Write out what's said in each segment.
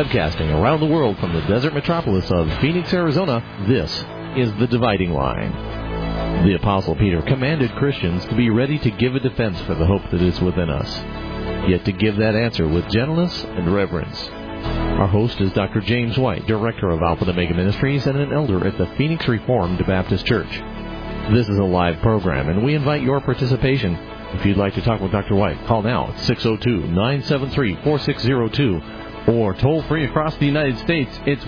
Broadcasting around the world from the desert metropolis of Phoenix, Arizona, this is The Dividing Line. The Apostle Peter commanded Christians to be ready to give a defense for the hope that is within us, yet to give that answer with gentleness and reverence. Our host is Dr. James White, Director of Alpha and Omega Ministries and an elder at the Phoenix Reformed Baptist Church. This is a live program, and we invite your participation. If you'd like to talk with Dr. White, call now at 602-973-4602. Or toll free across the United States, it's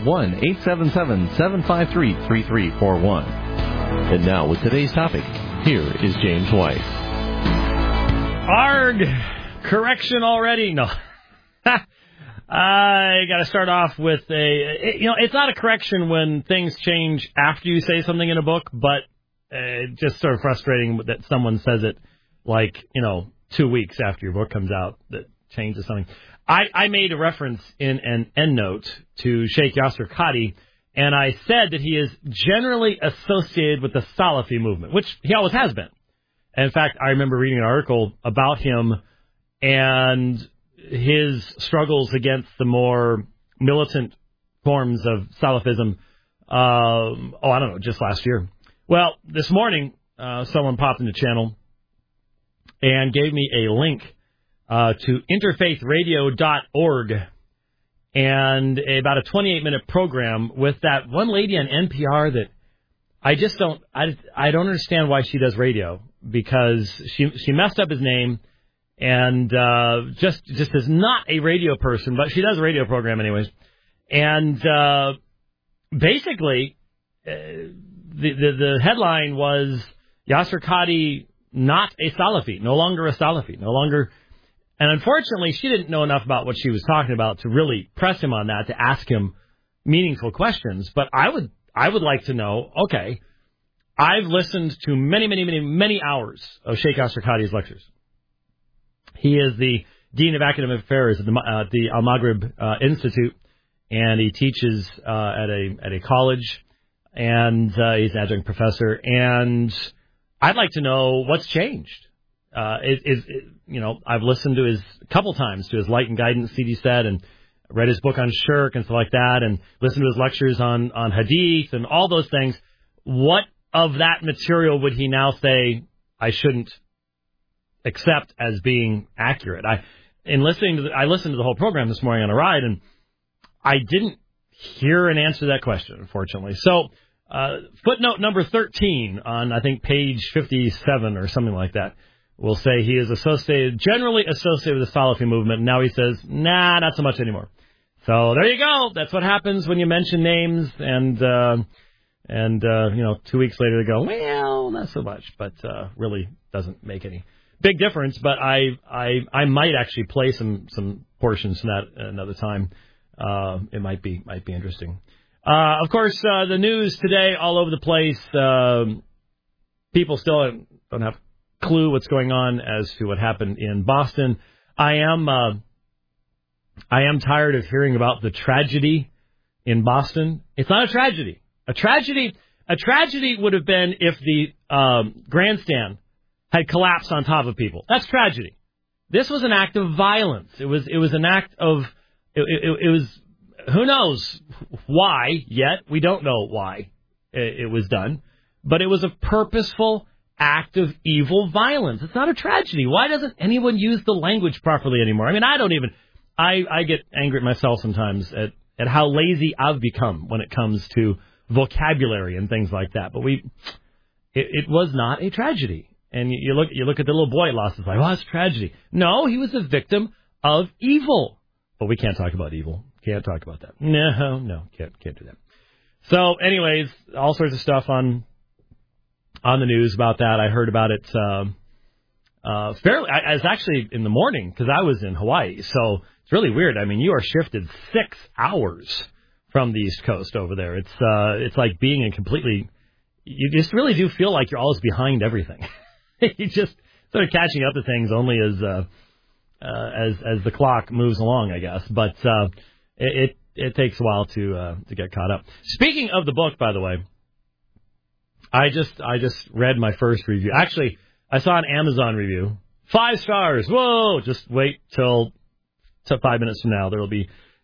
1-877-753-3341. And now, with today's topic, here is James White. Arg! Correction already? No. I got to start off with it's not a correction when things change after you say something in a book, but just sort of frustrating that someone says it 2 weeks after your book comes out that changes something. I made a reference in an endnote to Sheikh Yasir Qadhi, and I said that he is generally associated with the Salafi movement, which he always has been. And in fact, I remember reading an article about him and his struggles against the more militant forms of Salafism, just last year. Well, this morning, someone popped in the channel and gave me a link to interfaithradio.org and about a 28-minute program with that one lady on NPR that I don't understand why she does radio, because she messed up his name and just is not a radio person, but she does a radio program anyways. And basically, the headline was Yasir Qadhi not a Salafi, no longer a Salafi, no longer. And unfortunately, she didn't know enough about what she was talking about to really press him on that, to ask him meaningful questions. But I would like to know, okay, I've listened to many hours of Sheikh Yasir Qadhi's lectures. He is the Dean of Academic Affairs at the Al-Maghrib Institute, and he teaches at a college, and he's an adjunct professor. And I'd like to know what's changed. I've listened to a couple times to his Light and Guidance CD set and read his book on shirk and stuff like that, and listened to his lectures on hadith and all those things. What of that material would he now say I shouldn't accept as being accurate? I listened to the whole program this morning on a ride, and I didn't hear an answer to that question, unfortunately. So, footnote number 13 on, I think, page 57 or something like that will say he is generally associated with the Salafi movement. And now he says, nah, not so much anymore. So there you go. That's what happens when you mention names, and 2 weeks later they go, well, not so much, but really doesn't make any big difference. But I might actually play some portions from that another time. It might be interesting. Of course, the news today all over the place. People still don't have clue what's going on as to what happened in Boston. I am tired of hearing about the tragedy in Boston. It's not a tragedy. A tragedy would have been if the grandstand had collapsed on top of people. That's tragedy. This was an act of violence. It was an act of it was, who knows why yet. We don't know why it was done, but it was a purposeful act of evil violence. It's not a tragedy. Why doesn't anyone use the language properly anymore? I mean, I get angry at myself sometimes at how lazy I've become when it comes to vocabulary and things like that. But it was not a tragedy. And you look at the little boy lost his life. Well, it's a tragedy. No, he was a victim of evil. But we can't talk about evil. Can't talk about that. No, can't do that. So, anyways, all sorts of stuff on the news about that. I heard about it fairly. I was actually in the morning because I was in Hawaii, so it's really weird. I mean, you are shifted 6 hours from the East Coast over there. It's like being in completely. You just really do feel like you're always behind everything. You just sort of catching up to things only as the clock moves along, I guess. But it takes a while to get caught up. Speaking of the book, by the way. I just read my first review. Actually, I saw an Amazon review. 5 stars. Whoa! Just wait till 5 minutes from now. There will be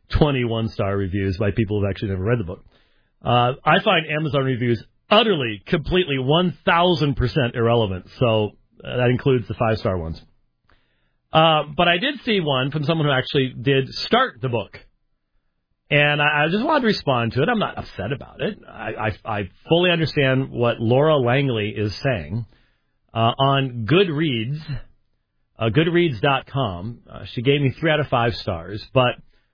21-star reviews by people who've actually never read the book. I find Amazon reviews utterly, completely, 1,000% irrelevant. So that includes the 5-star ones. But I did see one from someone who actually did start the book. And I just wanted to respond to it. I'm not upset about it. I fully understand what Laura Langley is saying. On Goodreads, Goodreads.com, she gave me 3 out of 5 stars. But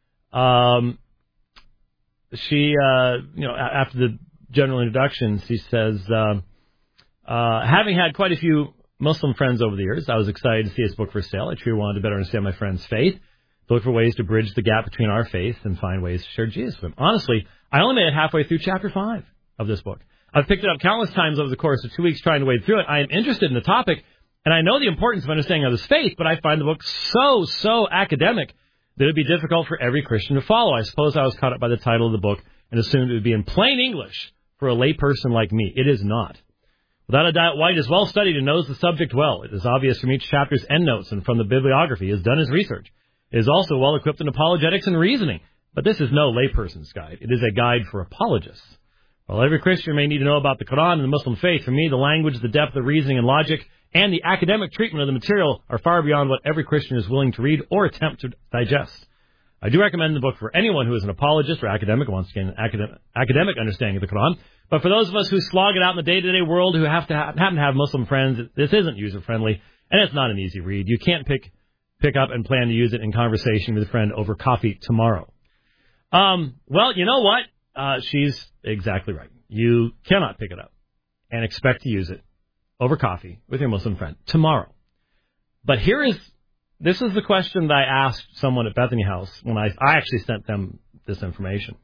she, after the general introduction, she says, having had quite a few Muslim friends over the years, I was excited to see this book for sale. I truly wanted to better understand my friend's faith, to look for ways to bridge the gap between our faiths and find ways to share Jesus with them. Honestly, I only made it halfway through chapter 5 of this book. I've picked it up countless times over the course of 2 weeks trying to wade through it. I am interested in the topic, and I know the importance of understanding others' faith, but I find the book so academic that it would be difficult for every Christian to follow. I suppose I was caught up by the title of the book and assumed it would be in plain English for a layperson like me. It is not. Without a doubt, White is well studied and knows the subject well. It is obvious from each chapter's endnotes and from the bibliography. He has done his research. It is also well equipped in apologetics and reasoning. But this is no layperson's guide. It is a guide for apologists. While every Christian may need to know about the Quran and the Muslim faith, for me, the language, the depth of reasoning and logic, and the academic treatment of the material are far beyond what every Christian is willing to read or attempt to digest. I do recommend the book for anyone who is an apologist or academic who wants to gain an academic understanding of the Quran. But for those of us who slog it out in the day-to-day world, who happen to have Muslim friends, this isn't user-friendly, and it's not an easy read. You can't pick up and plan to use it in conversation with a friend over coffee tomorrow. Well, you know what? She's exactly right. You cannot pick it up and expect to use it over coffee with your Muslim friend tomorrow. But this is the question that I asked someone at Bethany House when I actually sent them this information.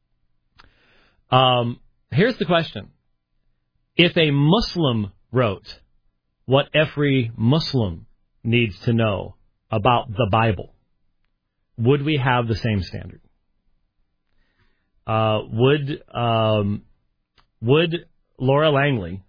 Here's the question. If a Muslim wrote what every Muslim needs to know about the Bible, would we have the same standard? Would Laura Langley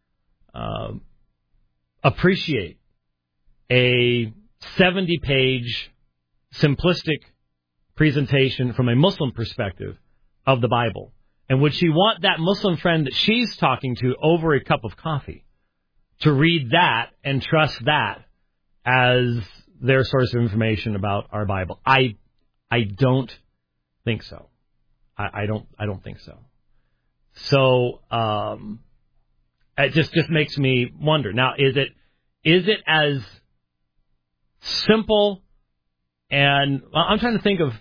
appreciate a 70-page simplistic presentation from a Muslim perspective of the Bible? And would she want that Muslim friend that she's talking to over a cup of coffee to read that and trust that as their source of information about our Bible? I don't think so. I don't think so. So it just makes me wonder. Now, is it as simple and I'm trying to think of.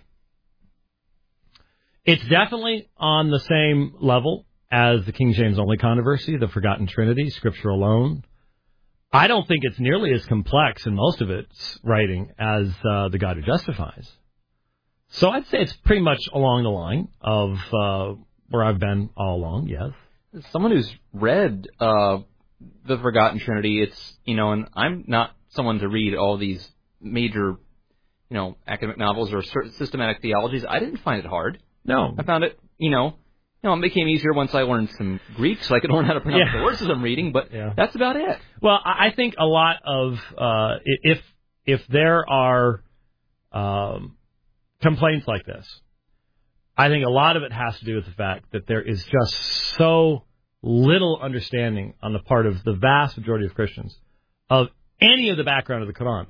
It's definitely on the same level as the King James Only controversy, the Forgotten Trinity, Scripture alone. I don't think it's nearly as complex in most of its writing as The God Who Justifies. So I'd say it's pretty much along the line of where I've been all along, yes. As someone who's read The Forgotten Trinity, it's, and I'm not someone to read all these major, academic novels or systematic theologies. I didn't find it hard. No. I found it, it became easier once I learned some Greek, so I could learn how to pronounce the words as I'm reading, but that's about it. Well, I think a lot of, if there are complaints like this, I think a lot of it has to do with the fact that there is just so little understanding on the part of the vast majority of Christians of any of the background of the Quran.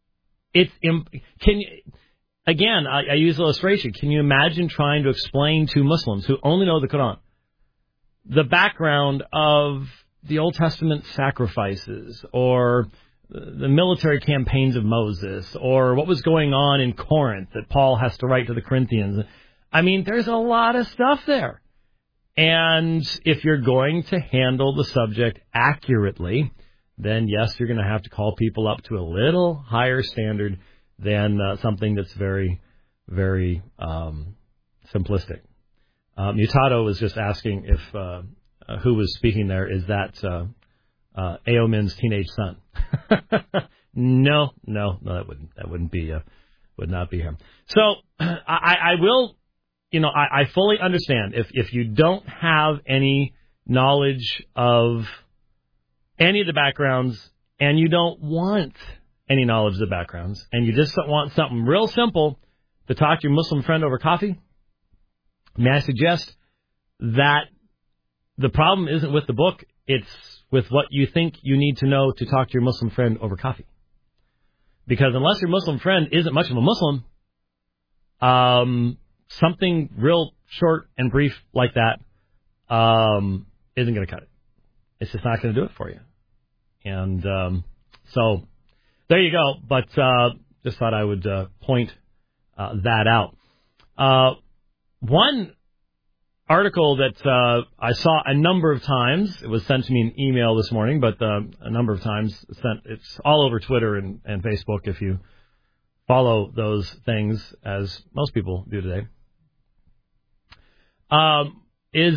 Again, I use illustration. Can you imagine trying to explain to Muslims who only know the Quran the background of the Old Testament sacrifices or the military campaigns of Moses or what was going on in Corinth that Paul has to write to the Corinthians? I mean, there's a lot of stuff there. And if you're going to handle the subject accurately, then yes, you're going to have to call people up to a little higher standard than something that's very, very simplistic. Mutato was just asking if who was speaking there, is that Aomin's teenage son? No, that wouldn't be would not be him. So I will, I fully understand if you don't have any knowledge of any of the backgrounds and you don't want any knowledge of the backgrounds, and you just want something real simple to talk to your Muslim friend over coffee? May I suggest that the problem isn't with the book, it's with what you think you need to know to talk to your Muslim friend over coffee. Because unless your Muslim friend isn't much of a Muslim, something real short and brief like that isn't going to cut it. It's just not going to do it for you. And so there you go. But just thought I would point that out. One article that I saw a number of times, it was sent to me in email this morning, but a number of times sent. It's all over Twitter and Facebook if you follow those things, as most people do today, is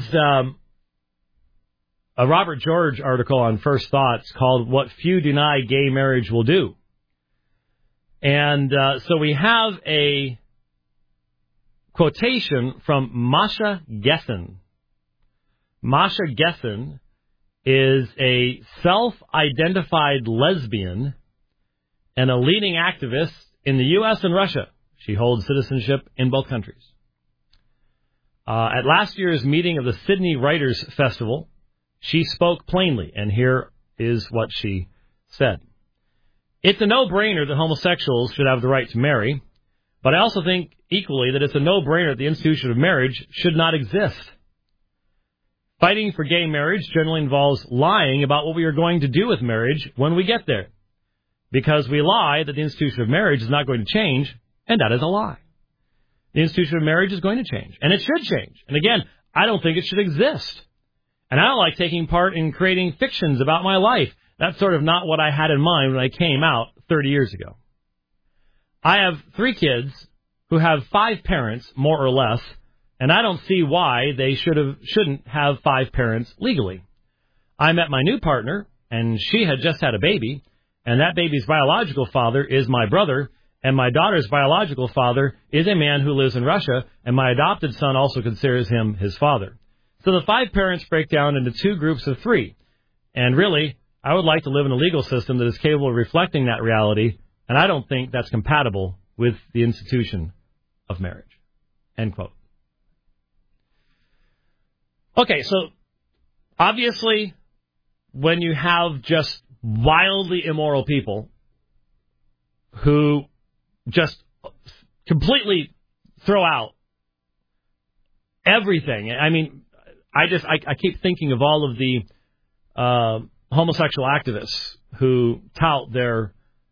a Robert George article on First Thoughts called What Few Deny Gay Marriage Will Do. And so we have a quotation from Masha Gessen. Masha Gessen is a self-identified lesbian and a leading activist in the U.S. and Russia. She holds citizenship in both countries. At last year's meeting of the Sydney Writers' Festival, she spoke plainly, and here is what she said. It's a no-brainer that homosexuals should have the right to marry, but I also think equally that it's a no-brainer that the institution of marriage should not exist. Fighting for gay marriage generally involves lying about what we are going to do with marriage when we get there, because we lie that the institution of marriage is not going to change, and that is a lie. The institution of marriage is going to change, and it should change. And again, I don't think it should exist. And I don't like taking part in creating fictions about my life. That's sort of not what I had in mind when I came out 30 years ago. I have 3 kids who have 5 parents, more or less, and I don't see why they shouldn't have 5 parents legally. I met my new partner, and she had just had a baby, and that baby's biological father is my brother, and my daughter's biological father is a man who lives in Russia, and my adopted son also considers him his father. So the 5 parents break down into 2 groups of 3. And really, I would like to live in a legal system that is capable of reflecting that reality, and I don't think that's compatible with the institution of marriage. End quote. Okay, so obviously, when you have just wildly immoral people who just completely throw out everything, I mean, I keep thinking of all of the homosexual activists who tout their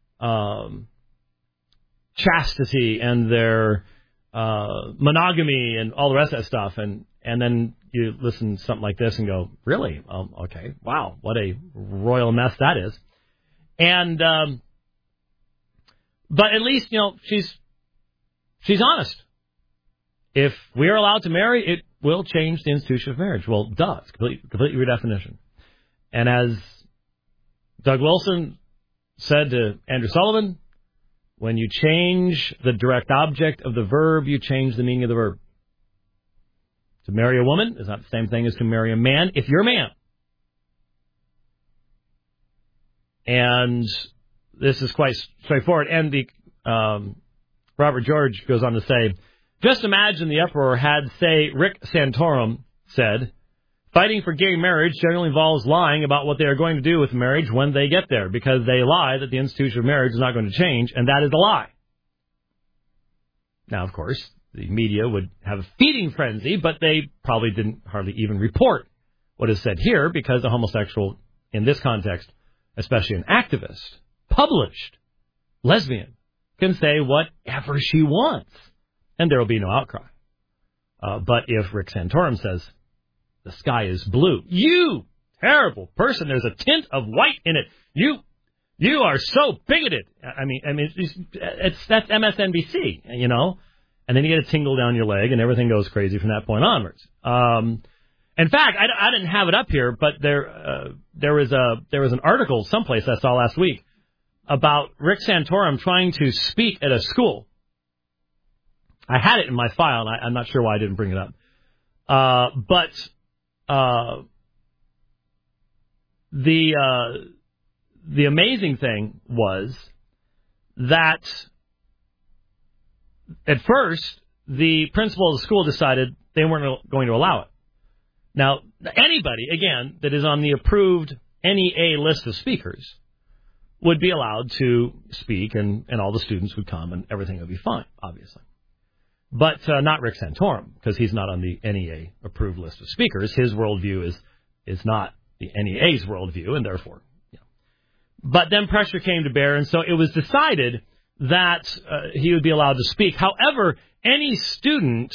chastity and their monogamy and all the rest of that stuff, and then you listen to something like this and go, really? Okay, wow, what a royal mess that is. And but at least, you know, she's honest. If we are allowed to marry, it will change the institution of marriage. Well, duh, it's completely redefinition. And as Doug Wilson said to Andrew Sullivan, when you change the direct object of the verb, you change the meaning of the verb. To marry a woman is not the same thing as to marry a man if you're a man. And this is quite straightforward. And the Robert George goes on to say, just imagine the uproar had, say, Rick Santorum said, fighting for gay marriage generally involves lying about what they are going to do with marriage when they get there, because they lie that the institution of marriage is not going to change, and that is a lie. Now, of course, the media would have a feeding frenzy, but they probably didn't hardly even report what is said here, because a homosexual, in this context, especially an activist, published lesbian, can say whatever she wants, and there will be no outcry. But if Rick Santorum says, the sky is blue, you terrible person, there's a tint of white in it, you are so bigoted. I mean, that's MSNBC, you know, and then you get a tingle down your leg, and everything goes crazy from that point onwards. In fact, I didn't have it up here, but there was an article someplace I saw last week about Rick Santorum trying to speak at a school. I had it in my file, and I'm not sure why I didn't bring it up. But the amazing thing was that at first, the principal of the school decided they weren't going to allow it. Now, anybody, again, that is on the approved NEA list of speakers would be allowed to speak, and all the students would come, and everything would be fine, obviously. But not Rick Santorum, because he's not on the NEA approved list of speakers. His worldview is not the NEA's worldview, and therefore, you know. But then pressure came to bear, and so it was decided that he would be allowed to speak. However, any student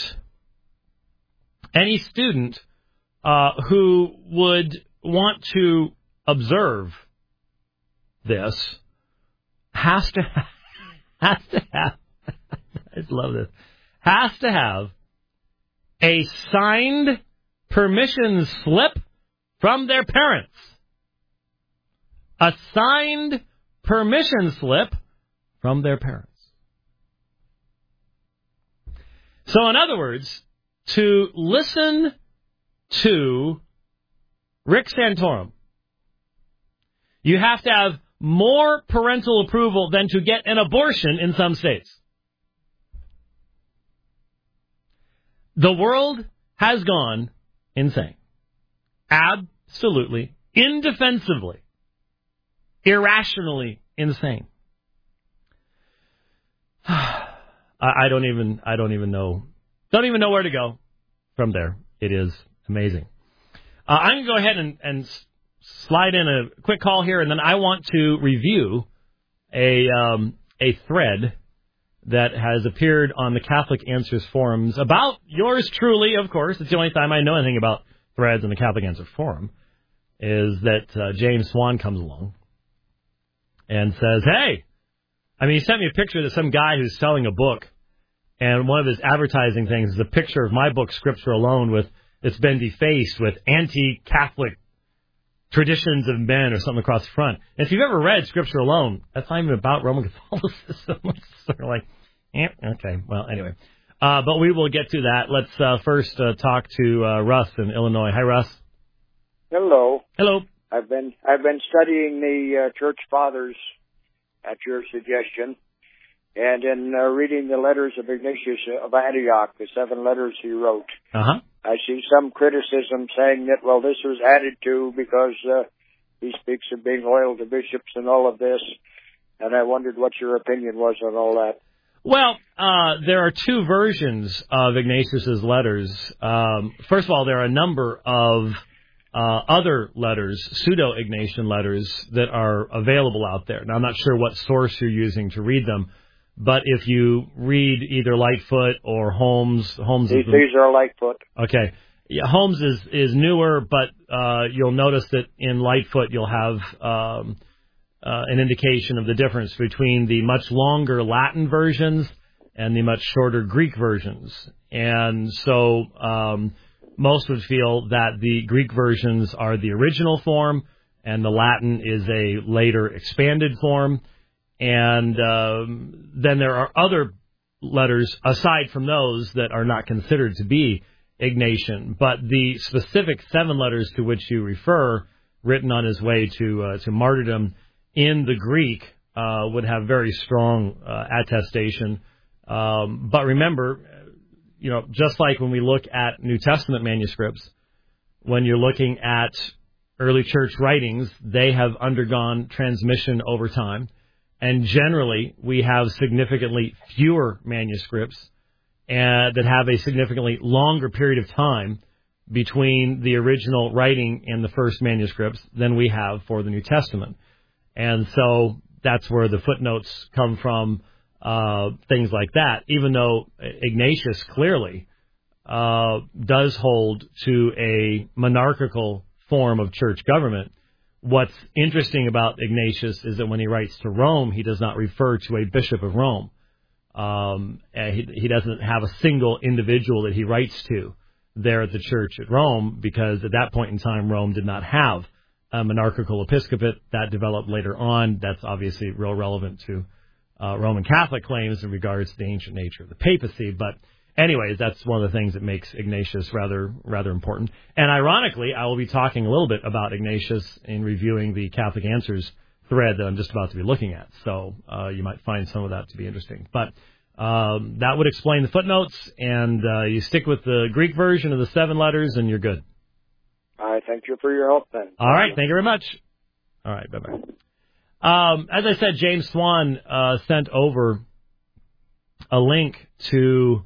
who would want to observe this has to have I just love this. Has to have a signed permission slip from their parents. A signed permission slip from their parents. So, in other words, to listen to Rick Santorum, you have to have more parental approval than to get an abortion in some states. The world has gone insane. Absolutely, indefensibly, irrationally insane. I don't even know where to go from there. It is amazing. I'm going to go ahead and slide in a quick call here, and then I want to review a thread that has appeared on the Catholic Answers forums about yours truly, of course. It's the only time I know anything about threads on the Catholic Answers forum, is that James Swan comes along and says, hey, I mean, he sent me a picture of some guy who's selling a book, and one of his advertising things is a picture of my book, Scripture Alone, with it's been defaced with anti-Catholic traditions of men or something across the front. And if you've ever read Scripture Alone, that's not even about Roman Catholicism. It's sort of like, okay, well, anyway. But we will get to that. Let's first talk to Russ in Illinois. Hi, Russ. Hello. Hello. I've been studying the Church Fathers at your suggestion, and in reading the letters of Ignatius of Antioch, the 7 letters he wrote. I see some criticism saying that, well, this was added to because he speaks of being loyal to bishops and all of this, and I wondered what your opinion was on all that. Well, there are 2 versions of Ignatius's letters. First of all, there are a number of other letters, pseudo-Ignatian letters, that are available out there. Now, I'm not sure what source you're using to read them, but if you read either Lightfoot or Holmes... These are Lightfoot. Okay. Yeah, Holmes is newer, but you'll notice that in Lightfoot you'll have an indication of the difference between the much longer Latin versions and the much shorter Greek versions. And so most would feel that the Greek versions are the original form and the Latin is a later expanded form. And then there are other letters aside from those that are not considered to be Ignatian. But the specific 7 letters to which you refer, written on his way to martyrdom in the Greek, would have very strong attestation. But remember, just like when we look at New Testament manuscripts, when you're looking at early church writings, they have undergone transmission over time. And generally, we have significantly fewer manuscripts that have a significantly longer period of time between the original writing and the first manuscripts than we have for the New Testament. And so that's where the footnotes come from, things like that, even though Ignatius clearly does hold to a monarchical form of church government. What's interesting about Ignatius is that when he writes to Rome, he does not refer to a bishop of Rome. He doesn't have a single individual that he writes to there at the church at Rome, because at that point in time, Rome did not have a monarchical episcopate. That developed later on. That's obviously real relevant to Roman Catholic claims in regards to the ancient nature of the papacy. But anyways, that's one of the things that makes Ignatius rather important. And ironically, I will be talking a little bit about Ignatius in reviewing the Catholic Answers thread that I'm just about to be looking at. So you might find some of that to be interesting. But That would explain the footnotes, and you stick with the Greek version of the 7 letters, and you're good. I thank you for your help, then. All right. Thank you very much. All right. Bye-bye. As I said, James Swan sent over a link to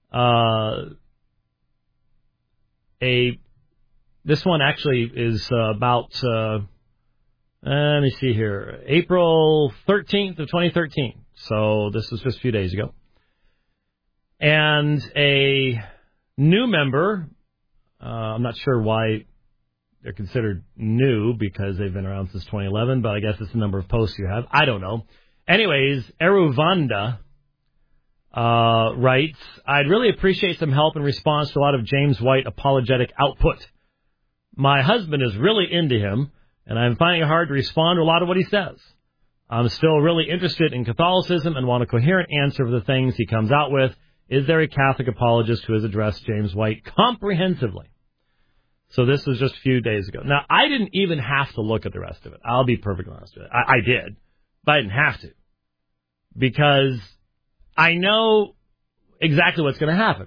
this one actually is about, let me see here, April 13th of 2013. So this was just a few days ago. And a new member, I'm not sure why they're considered new because they've been around since 2011, but I guess it's the number of posts you have. I don't know. Anyways, Eruvanda writes, I'd really appreciate some help in response to a lot of James White apologetic output. My husband is really into him, and I'm finding it hard to respond to a lot of what he says. I'm still really interested in Catholicism and want a coherent answer for the things he comes out with. Is there a Catholic apologist who has addressed James White comprehensively? So this was just a few days ago. Now, I didn't even have to look at the rest of it. I'll be perfectly honest with you. I did, but I didn't have to. Because I know exactly what's going to happen.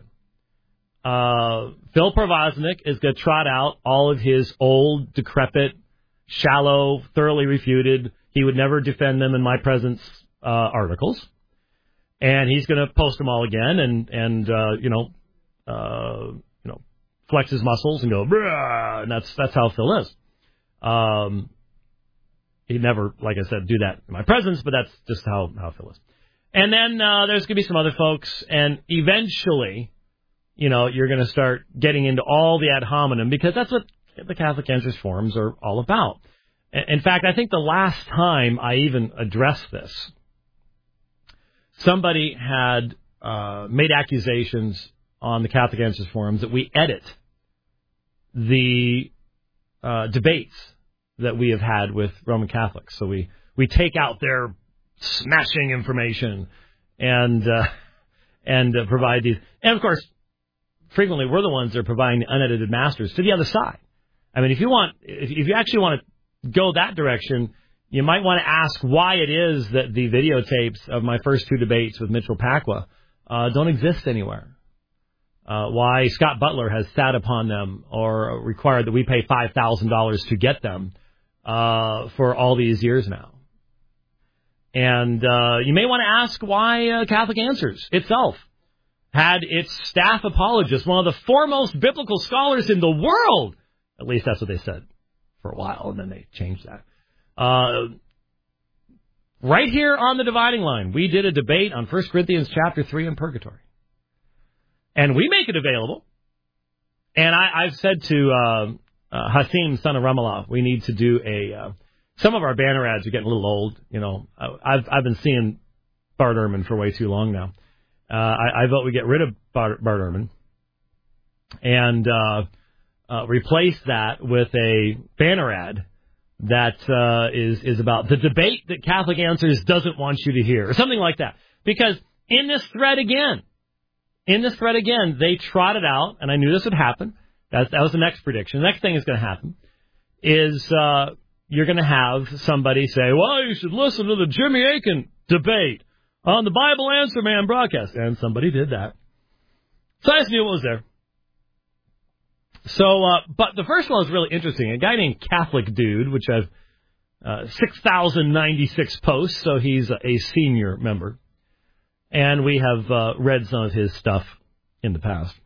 Phil Provoznik is going to trot out all of his old, decrepit, shallow, thoroughly refuted, he would never defend them in my presence articles. And he's going to post them all again and flex his muscles and go, brah, and that's how Phil is. He'd never, like I said, do that in my presence, but that's just how Phil is. And then there's going to be some other folks, and eventually, you're going to start getting into all the ad hominem, because that's what the Catholic Answers forums are all about. In fact, I think the last time I even addressed this, somebody had made accusations on the Catholic Answers forums that we edit the debates that we have had with Roman Catholics. So we take out their smashing information and provide these. And, of course, frequently we're the ones that are providing the unedited masters to the other side. I mean, if you actually want to go that direction, you might want to ask why it is that the videotapes of my first 2 debates with Mitchell Pacwa don't exist anywhere. Why Scott Butler has sat upon them or required that we pay $5,000 to get them for all these years now. And you may want to ask why Catholic Answers itself had its staff apologist, one of the foremost biblical scholars in the world. At least that's what they said for a while, and then they changed that. Right here on the Dividing Line, we did a debate on 1 Corinthians chapter 3 in Purgatory. And we make it available. And I've said to Hasim, son of Ramallah, we need to do some of our banner ads are getting a little old. I've been seeing Bart Ehrman for way too long now. I vote we get rid of Bart Ehrman and replace that with a banner ad that is about the debate that Catholic Answers doesn't want you to hear, or something like that. Because in this thread again, they trotted out, and I knew this would happen. That was the next prediction. The next thing is going to happen is you're going to have somebody say, well, you should listen to the Jimmy Akin debate on the Bible Answer Man broadcast. And somebody did that. So I just knew it was there. So, but the first one was really interesting. A guy named Catholic Dude, which has 6,096 posts, so he's a senior member. And we have read some of his stuff in the past.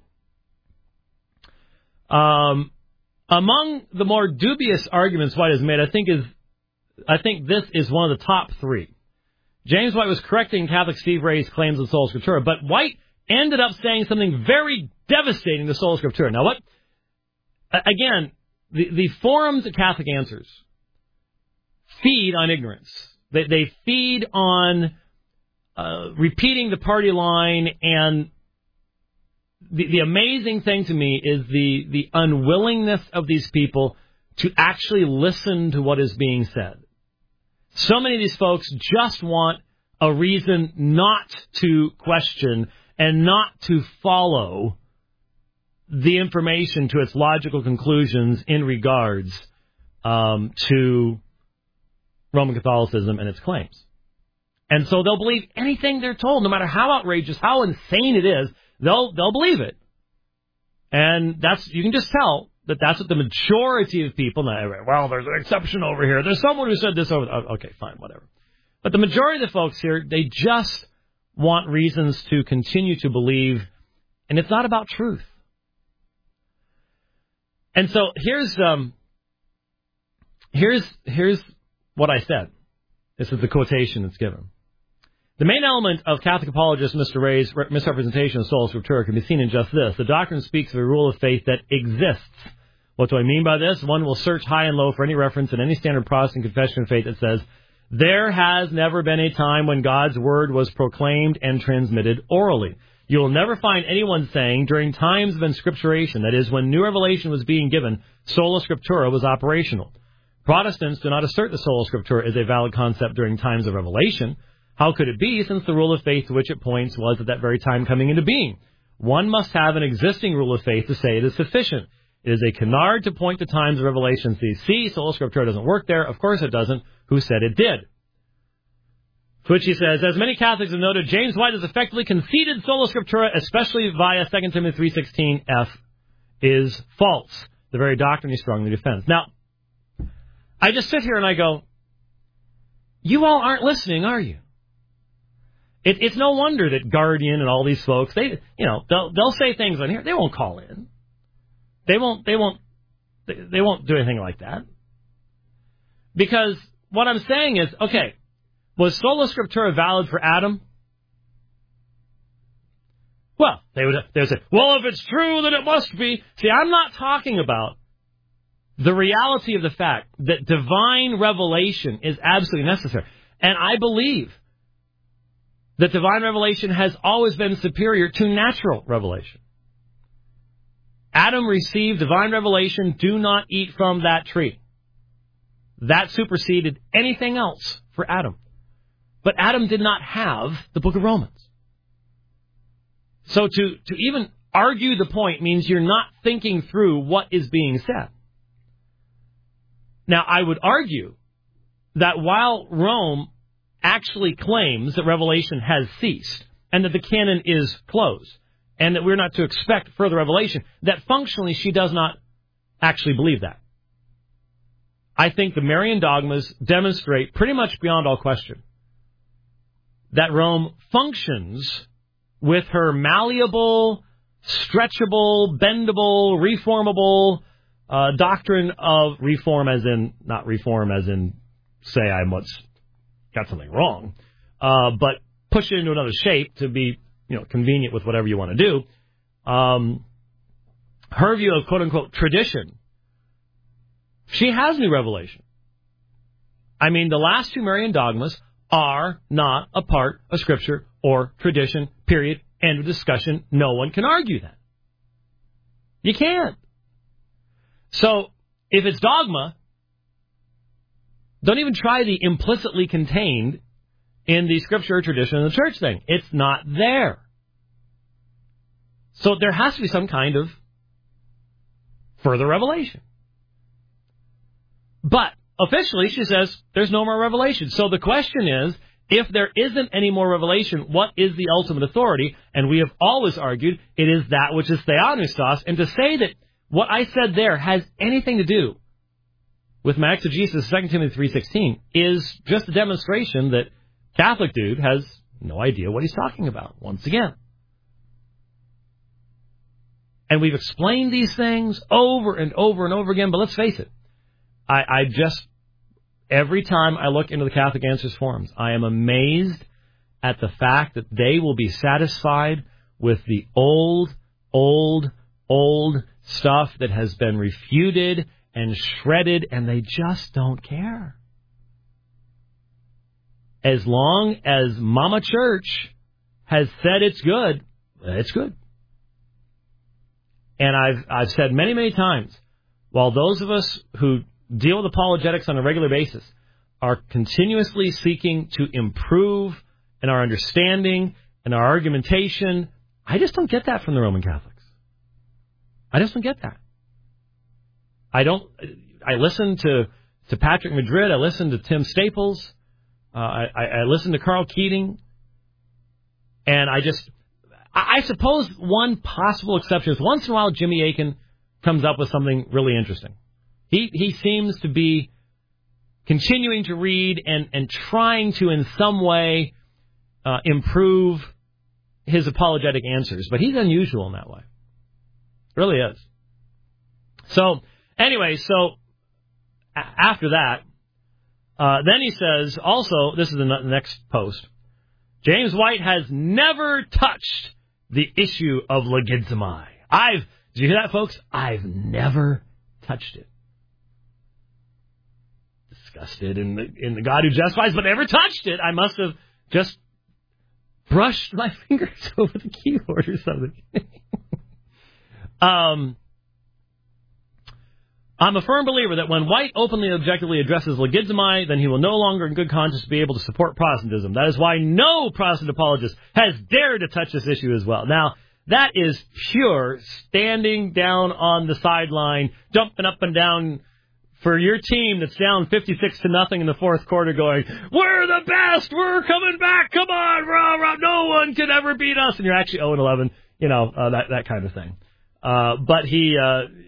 Among the more dubious arguments White has made, I think this is one of the top 3. James White was correcting Catholic Steve Ray's claims of Sola Scriptura, but White ended up saying something very devastating to Sola Scriptura. Now, what? Again, the forums at Catholic Answers feed on ignorance. They feed on repeating the party line, and the amazing thing to me is the unwillingness of these people to actually listen to what is being said. So many of these folks just want a reason not to question and not to follow the information to its logical conclusions in regards to Roman Catholicism and its claims. And so they'll believe anything they're told, no matter how outrageous, how insane it is, they'll believe it. And you can just tell that that's what the majority of people, well, there's an exception over here. There's someone who said this over, okay, fine, whatever. But the majority of the folks here, they just want reasons to continue to believe, and it's not about truth. And so here's what I said. This is the quotation that's given. The main element of Catholic apologist Mr. Ray's misrepresentation of sola scriptura can be seen in just this. The doctrine speaks of a rule of faith that exists. What do I mean by this? One will search high and low for any reference in any standard Protestant confession of faith that says, there has never been a time when God's word was proclaimed and transmitted orally. You will never find anyone saying during times of inscripturation, that is, when new revelation was being given, sola scriptura was operational. Protestants do not assert that sola scriptura is a valid concept during times of revelation. How could it be, since the rule of faith to which it points was at that very time coming into being? One must have an existing rule of faith to say it is sufficient. It is a canard to point to times of revelation. See, sola scriptura doesn't work there. Of course it doesn't. Who said it did? To which he says, as many Catholics have noted, James White has effectively conceded sola scriptura, especially via 2 Timothy 3:16f, is false. The very doctrine he strongly defends. Now, I just sit here and I go, you all aren't listening, are you? It's no wonder that Guardian and all these folks, they'll say things on here. They won't call in. They won't do anything like that. Because what I'm saying is, okay, was sola scriptura valid for Adam? Well, they would say, well, if it's true, then it must be. See, I'm not talking about the reality of the fact that divine revelation is absolutely necessary. And I believe that divine revelation has always been superior to natural revelation. Adam received divine revelation, do not eat from that tree. That superseded anything else for Adam. But Adam did not have the book of Romans. So to even argue the point means you're not thinking through what is being said. Now, I would argue that while Rome actually claims that revelation has ceased and that the canon is closed and that we're not to expect further revelation, that functionally she does not actually believe that. I think the Marian dogmas demonstrate pretty much beyond all question that Rome functions with her malleable, stretchable, bendable, reformable doctrine of reform, as in, not reform as in, say I must got something wrong, but push it into another shape to be, convenient with whatever you want to do. Her view of quote-unquote tradition, she has new revelation. I mean, the last two Marian dogmas are not a part of Scripture or tradition, period, end of discussion. No one can argue that. You can't. So, if it's dogma, don't even try the implicitly contained in the Scripture or tradition of the church thing. It's not there. So there has to be some kind of further revelation. But officially, she says, there's no more revelation. So the question is, if there isn't any more revelation, what is the ultimate authority? And we have always argued it is that which is theopneustos. And to say that what I said there has anything to do with my exegesis, 2 Timothy 3:16, is just a demonstration that Catholic dude has no idea what he's talking about, once again. And we've explained these things over and over and over again, but let's face it, I just, every time I look into the Catholic Answers forums, I am amazed at the fact that they will be satisfied with the old stuff that has been refuted and shredded, and they just don't care. As long as Mama Church has said it's good, it's good. And I've said many, many times, while those of us who deal with apologetics on a regular basis are continuously seeking to improve in our understanding and our argumentation, I just don't get that from the Roman Catholics. I just don't get that. I listen to Patrick Madrid. I listen to Tim Staples. I listened to Carl Keating, and I suppose one possible exception is once in a while Jimmy Akin comes up with something really interesting. He seems to be continuing to read and trying to in some way improve his apologetic answers, but he's unusual in that way. Really is. So, anyway, after that, then he says, also, this is the next post, James White has never touched the issue of legizimi. Did you hear that, folks? I've never touched it. Disgusted in the God who justifies, but never touched it. I must have just brushed my fingers over the keyboard or something. I'm a firm believer that when White openly and objectively addresses legizimi, then he will no longer in good conscience be able to support Protestantism. That is why no Protestant apologist has dared to touch this issue as well. Now, that is pure standing down on the sideline, jumping up and down for your team that's down 56-0 in the fourth quarter going, we're the best, we're coming back, come on, rah, rah, no one can ever beat us, and you're actually 0-11, that kind of thing. But he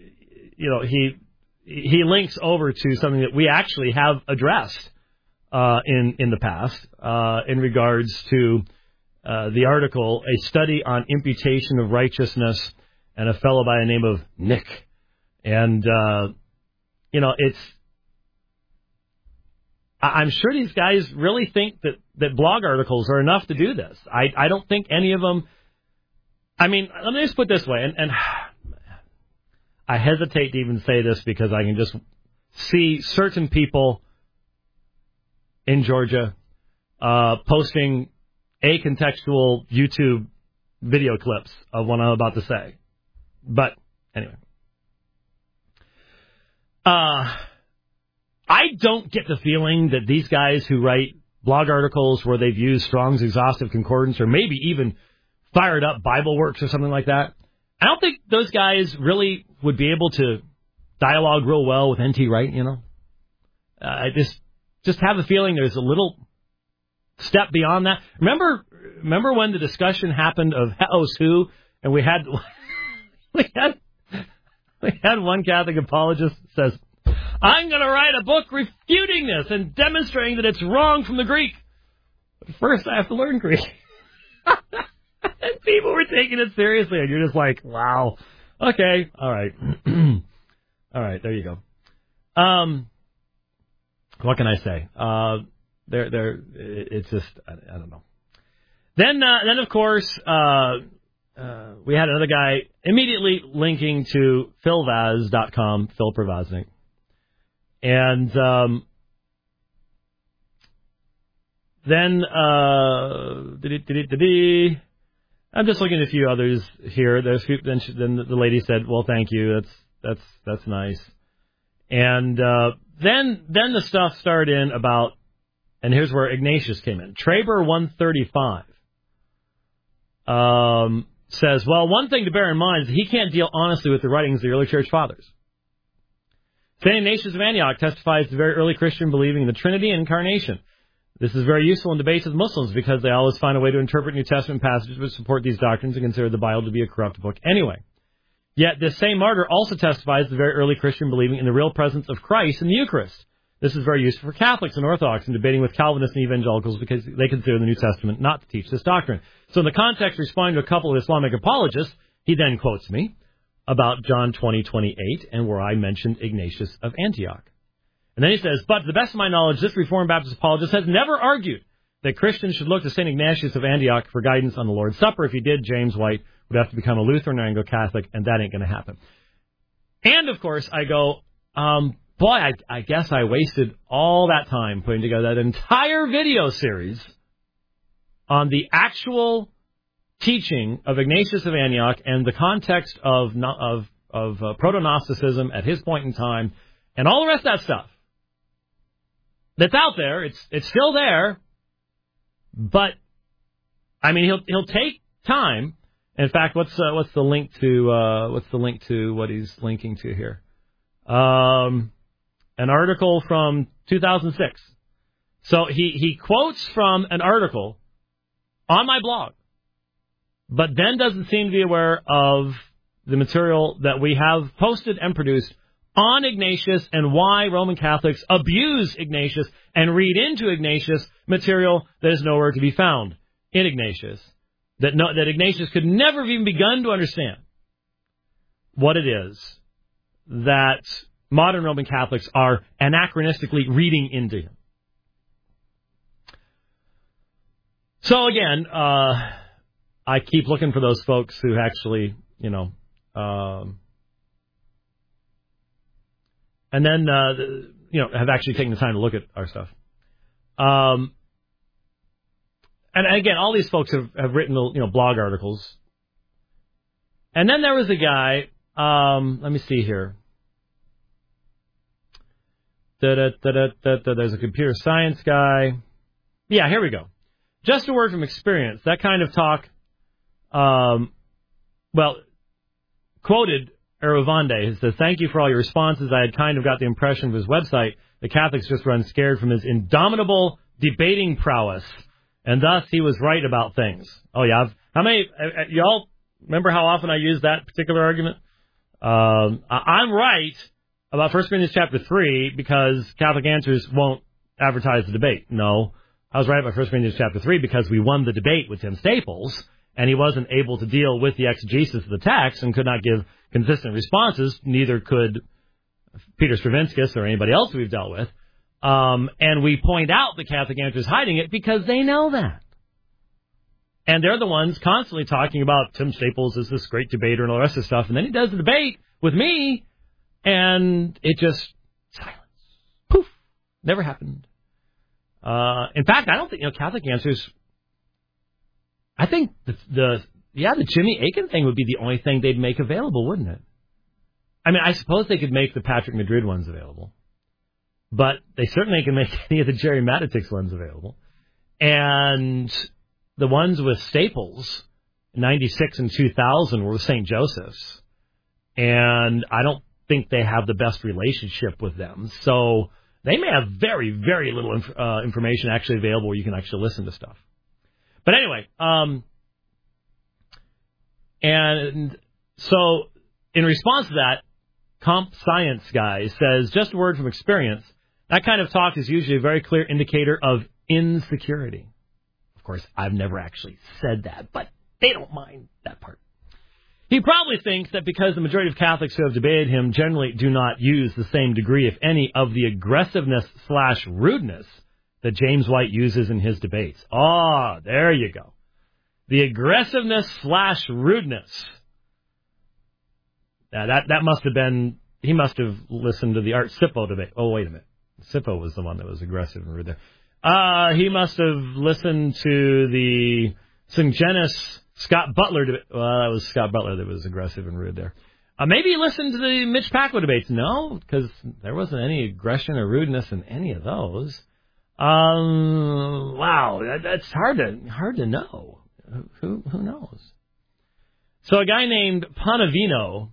links over to something that we actually have addressed in the past in regards to the article, A Study on Imputation of Righteousness, and a fellow by the name of Nick. And, I'm sure these guys really think that blog articles are enough to do this. I don't think any of them, let me just put it this way, and I hesitate to even say this because I can just see certain people in Georgia posting acontextual YouTube video clips of what I'm about to say. But anyway. I don't get the feeling that these guys who write blog articles where they've used Strong's Exhaustive Concordance or maybe even fired up Bible Works or something like that, I don't think those guys really would be able to dialogue real well with N.T. Wright, I just have a feeling there's a little step beyond that. Remember when the discussion happened of Who's Who, and we had one Catholic apologist that says, I'm going to write a book refuting this and demonstrating that it's wrong from the Greek. But first, I have to learn Greek. And people were taking it seriously, and you're just like, wow. Okay, all right. All right, there you go. What can I say? It's just, I don't know. Then of course, we had another guy immediately linking to philvaz.com, Phil Provaznik. And then I'm just looking at a few others here. Then the lady said, "Well, thank you. That's nice." And then the stuff started in about, and here's where Ignatius came in. Traber 135 says, "Well, one thing to bear in mind is that he can't deal honestly with the writings of the early church fathers. St. Ignatius of Antioch testifies to very early Christian believing in the Trinity and Incarnation. This is very useful in debates with Muslims because they always find a way to interpret New Testament passages which support these doctrines and consider the Bible to be a corrupt book anyway. Yet this same martyr also testifies to very early Christian believing in the real presence of Christ in the Eucharist. This is very useful for Catholics and Orthodox in debating with Calvinists and Evangelicals because they consider the New Testament not to teach this doctrine." So in the context responding to a couple of Islamic apologists, he then quotes me about John 20:28 and where I mentioned Ignatius of Antioch. And then he says, "But to the best of my knowledge, this Reformed Baptist apologist has never argued that Christians should look to St. Ignatius of Antioch for guidance on the Lord's Supper. If he did, James White would have to become a Lutheran or Anglo-Catholic, and that ain't going to happen." And, of course, I go, boy, I guess I wasted all that time putting together that entire video series on the actual teaching of Ignatius of Antioch and the context of proto-Gnosticism at his point in time and all the rest of that stuff. That's out there. It's still there. But, he'll take time. In fact, what's the link to what he's linking to here? An article from 2006. So he quotes from an article on my blog, but then doesn't seem to be aware of the material that we have posted and produced on Ignatius and why Roman Catholics abuse Ignatius and read into Ignatius material that is nowhere to be found in Ignatius, that Ignatius could never have even begun to understand what it is that modern Roman Catholics are anachronistically reading into him. So again, I keep looking for those folks who actually, and then, have actually taken the time to look at our stuff. And again, all these folks have written, blog articles. And then there was a guy, let me see here. There's a computer science guy. Yeah, here we go. Just a word from experience. That kind of talk, quoted Erovande, who says, "Thank you for all your responses. I had kind of got the impression of his website the Catholics just run scared from his indomitable debating prowess, and thus he was right about things." Oh, yeah. How many, y'all remember how often I use that particular argument? I'm right about 1 Corinthians chapter 3 because Catholic Answers won't advertise the debate. No, I was right about 1 Corinthians chapter 3 because we won the debate with Tim Staples, and he wasn't able to deal with the exegesis of the text and could not give consistent responses. Neither could Peter Stravinskas or anybody else we've dealt with. And we point out the Catholic Answers hiding it because they know that. And they're the ones constantly talking about Tim Staples is this great debater and all the rest of the stuff. And then he does the debate with me, and it just silence. Poof. Never happened. In fact, I don't think, Catholic Answers, I think the Jimmy Akin thing would be the only thing they'd make available, wouldn't it? I mean, I suppose they could make the Patrick Madrid ones available, but they certainly can make any of the Jerry Matitix ones available. And the ones with Staples, 96 and 2000, were with St. Joseph's. And I don't think they have the best relationship with them. So they may have very, very little information actually available where you can actually listen to stuff. But anyway, and so in response to that, Comp Science guy says, just a word from experience, that kind of talk is usually a very clear indicator of insecurity. Of course, I've never actually said that, but they don't mind that part. He probably thinks that because the majority of Catholics who have debated him generally do not use the same degree, if any, of the aggressiveness/rudeness that James White uses in his debates. Oh, there you go. The aggressiveness/rudeness. That must have been, he must have listened to the Art Sippo debate. Oh, wait a minute. Sippo was the one that was aggressive and rude there. He must have listened to the Syngenis Scott Butler debate. Well, that was Scott Butler that was aggressive and rude there. Maybe he listened to the Mitch Pacwa debates. No, because there wasn't any aggression or rudeness in any of those. Wow, that's hard to know. Who knows? So a guy named Panavino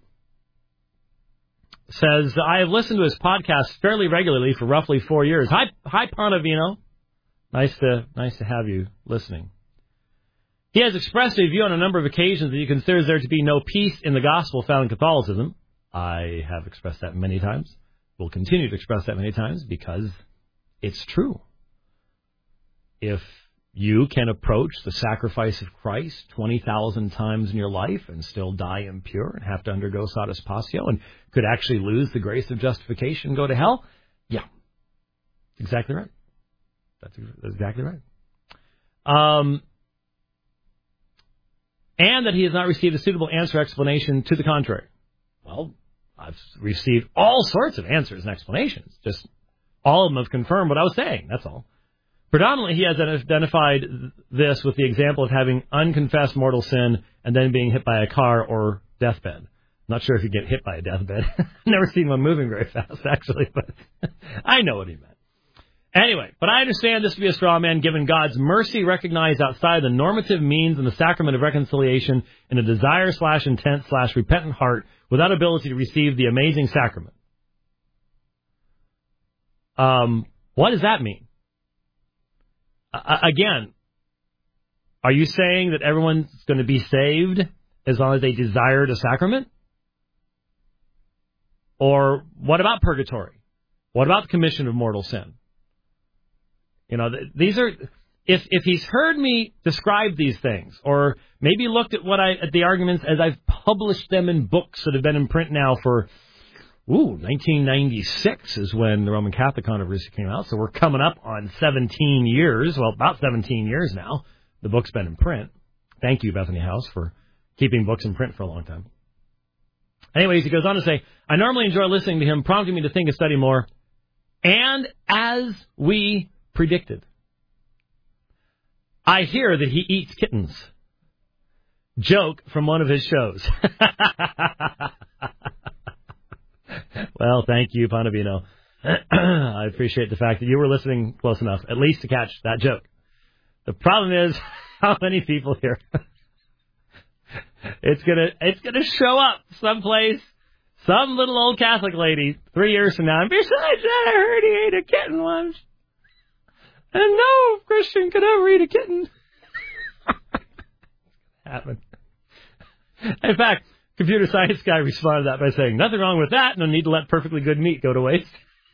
says, I have listened to his podcast fairly regularly for roughly 4 years. Hi, Panavino. Nice to have you listening. He has expressed a view on a number of occasions that he considers there to be no peace in the gospel found in Catholicism. I have expressed that many times. Will continue to express that many times because it's true. If you can approach the sacrifice of Christ 20,000 times in your life and still die impure and have to undergo Satis Passio and could actually lose the grace of justification and go to hell, yeah, exactly right. That's exactly right. And that he has not received a suitable answer or explanation to the contrary. Well, I've received all sorts of answers and explanations. Just all of them have confirmed what I was saying. That's all. Predominantly, he has identified this with the example of having unconfessed mortal sin and then being hit by a car or deathbed. Not sure if you get hit by a deathbed. Never seen one moving very fast, actually, but I know what he meant. Anyway, but I understand this to be a straw man given God's mercy recognized outside the normative means in the sacrament of reconciliation in a desire/intent/repentant heart without ability to receive the amazing sacrament. What does that mean? Again, are you saying that everyone's going to be saved as long as they desired a sacrament? Or what about purgatory? What about the commission of mortal sin? These are... If he's heard me describe these things, or maybe looked at at the arguments as I've published them in books that have been in print now for, 1996 is when the Roman Catholic controversy came out, so we're coming up on 17 years, well, about 17 years now, the book's been in print. Thank you, Bethany House, for keeping books in print for a long time. Anyways, he goes on to say, I normally enjoy listening to him, prompting me to think and study more, and as we predicted, I hear that he eats kittens. Joke from one of his shows. Well, thank you, Panavino. I appreciate the fact that you were listening close enough, at least to catch that joke. The problem is how many people here. It's gonna show up someplace, some little old Catholic lady 3 years from now. And besides that, I heard he ate a kitten once. And no Christian could ever eat a kitten. Happen. In fact, computer science guy responded to that by saying, nothing wrong with that, no need to let perfectly good meat go to waste.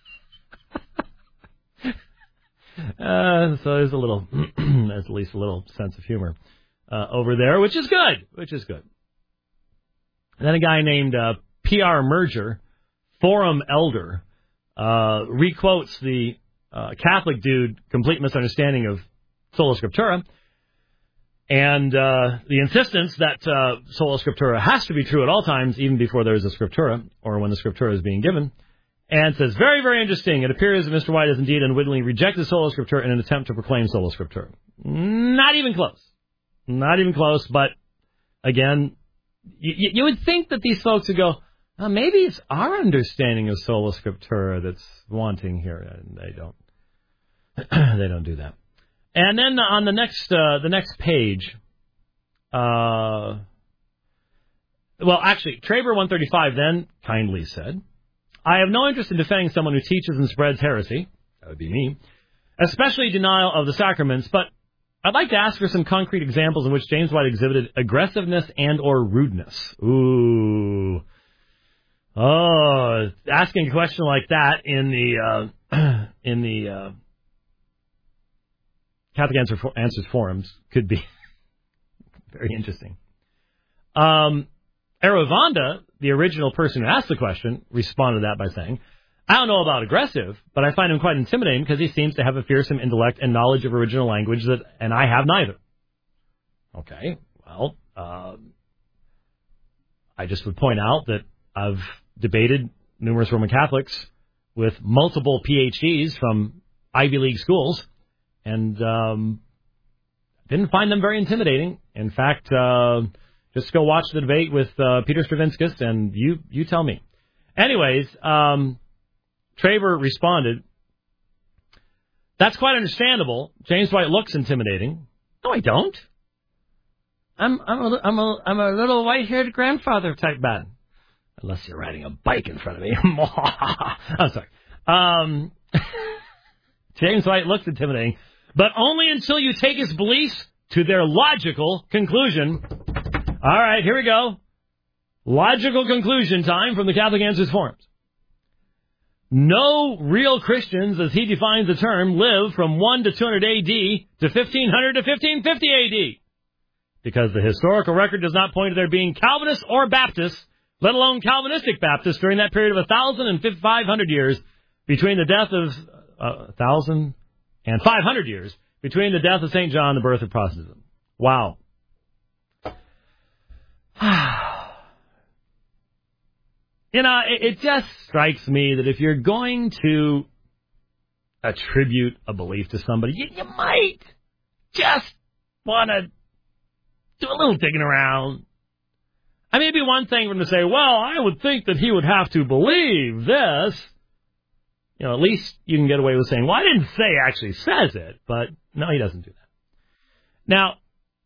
So there's at least a little sense of humor over there, which is good. And then a guy named PR Merger, Forum Elder, requotes the Catholic dude, Complete Misunderstanding of Sola Scriptura, and the insistence that Sola Scriptura has to be true at all times, even before there is a Scriptura, or when the Scriptura is being given, and says, very, very interesting. It appears that Mr. White has indeed unwittingly rejected Sola Scriptura in an attempt to proclaim Sola Scriptura. Not even close, but again, you would think that these folks would go, maybe it's our understanding of Sola Scriptura that's wanting here, and they don't. They don't do that. And then on the next page, Traber 135 then kindly said, I have no interest in defending someone who teaches and spreads heresy. That would be me. Especially denial of the sacraments, but I'd like to ask for some concrete examples in which James White exhibited aggressiveness and or rudeness. Ooh. Oh, asking a question like that in the Catholic Answers forums could be very interesting. Aravanda, the original person who asked the question, responded to that by saying, I don't know about aggressive, but I find him quite intimidating because he seems to have a fearsome intellect and knowledge of original language and I have neither. Okay, well, I just would point out that I've debated numerous Roman Catholics with multiple PhDs from Ivy League schools, and didn't find them very intimidating. In fact, just go watch the debate with Peter Stravinskas, and you tell me. Anyways, Traver responded, that's quite understandable. James White looks intimidating. No, I don't. I'm a little white-haired grandfather type man. Unless you're riding a bike in front of me. I'm sorry. James White looks intimidating, but only until you take his beliefs to their logical conclusion. All right, here we go. Logical conclusion time from the Catholic Answers forums. No real Christians, as he defines the term, live from 1 to 200 A.D. to 1500 to 1550 A.D. because the historical record does not point to there being Calvinists or Baptists, let alone Calvinistic Baptists, during that period of 1,000 and 500 years between the death of 1,000 and 500 years between the death of St. John and the birth of Protestantism. Wow. You know, it just strikes me that if you're going to attribute a belief to somebody, you might just want to do a little digging around. I mean, it'd be one thing for him to say, well, I would think that he would have to believe this. You know, at least you can get away with saying, well, I didn't say he actually says it, but no, he doesn't do that. Now,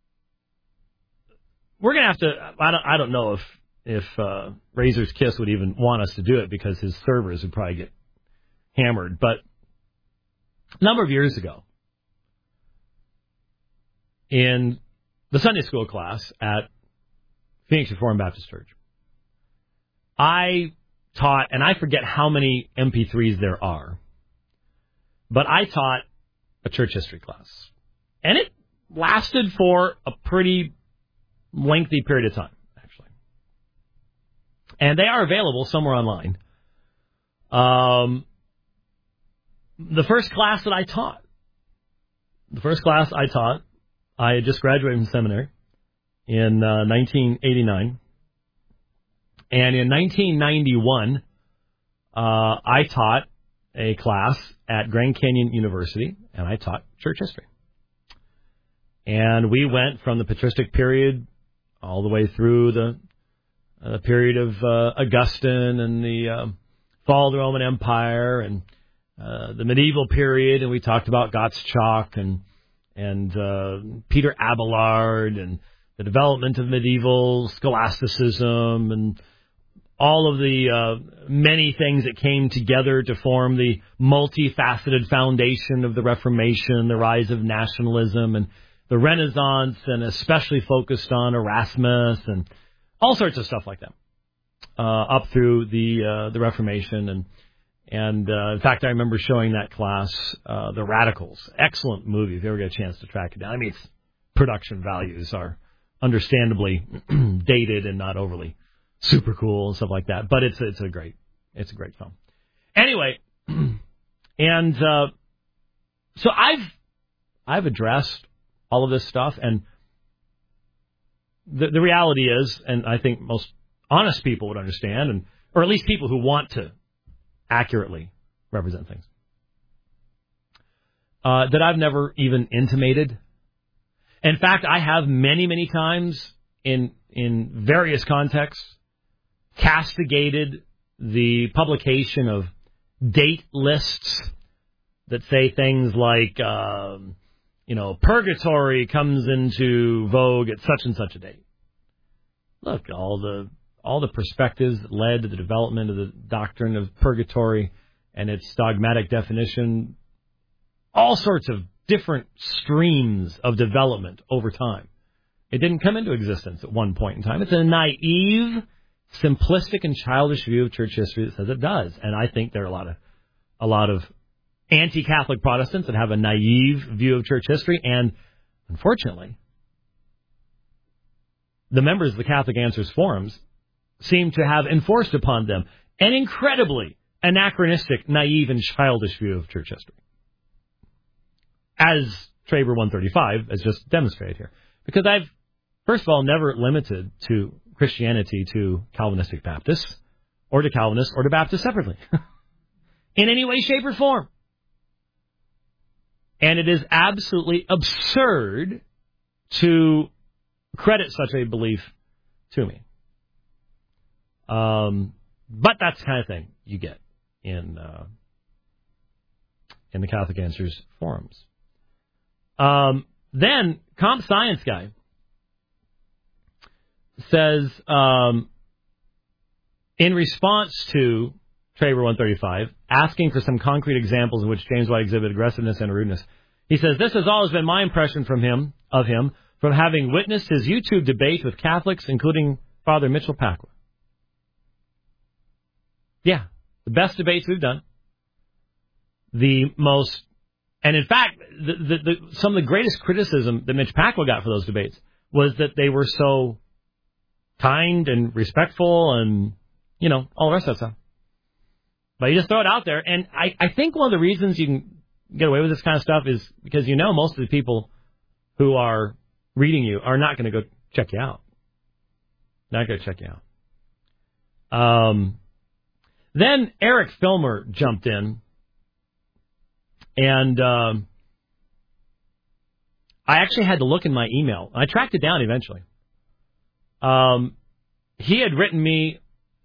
we're going to have to, I don't know if Razor's Kiss would even want us to do it because his servers would probably get hammered, but a number of years ago, in the Sunday school class at Phoenix Reformed Baptist Church. I taught, and I forget how many MP3s there are, but I taught a church history class. And it lasted for a pretty lengthy period of time, actually. And they are available somewhere online. The first class I had just graduated from seminary in 1989. And in 1991, I taught a class at Grand Canyon University, and I taught church history. And we went from the patristic period all the way through the period of Augustine and the fall of the Roman Empire and the medieval period, and we talked about Gottschalk and Peter Abelard and the development of medieval scholasticism and all of the many things that came together to form the multifaceted foundation of the Reformation, the rise of nationalism and the Renaissance, and especially focused on Erasmus and all sorts of stuff like that up through the Reformation. And in fact, I remember showing that class, The Radicals. Excellent movie if you ever get a chance to track it down. I mean, its production values are understandably dated and not overly super cool and stuff like that. But it's a great film. Anyway, and so I've addressed all of this stuff, and the reality is, and I think most honest people would understand, or at least people who want to accurately represent things, that I've never even intimated. In fact, I have many, many times in various contexts castigated the publication of date lists that say things like, purgatory comes into vogue at such and such a date. Look, all the perspectives that led to the development of the doctrine of purgatory and its dogmatic definition, all sorts of different streams of development over time. It didn't come into existence at one point in time. It's a naive, simplistic, and childish view of church history that says it does. And I think there are a lot of anti-Catholic Protestants that have a naive view of church history, and unfortunately, the members of the Catholic Answers forums seem to have enforced upon them an incredibly anachronistic, naive, and childish view of church history, as Traber 135 has just demonstrated here. Because I've, first of all, never limited to Christianity to Calvinistic Baptists, or to Calvinists, or to Baptists separately, in any way, shape, or form. And it is absolutely absurd to credit such a belief to me. But that's the kind of thing you get in the Catholic Answers forums. Then, Comp Science Guy says, in response to Traber 135, asking for some concrete examples in which James White exhibited aggressiveness and rudeness, he says, this has always been my impression from him, from having witnessed his YouTube debate with Catholics, including Father Mitchell Pacwa. Yeah, the best debates we've done. And in fact, some of the greatest criticism that Mitch Pacwa got for those debates was that they were so kind and respectful and, all the rest of that stuff. But you just throw it out there. And I think one of the reasons you can get away with this kind of stuff is because most of the people who are reading you are not going to go check you out. Not going to check you out. Then Eric Filmer jumped in. And I actually had to look in my email. I tracked it down eventually. He had written me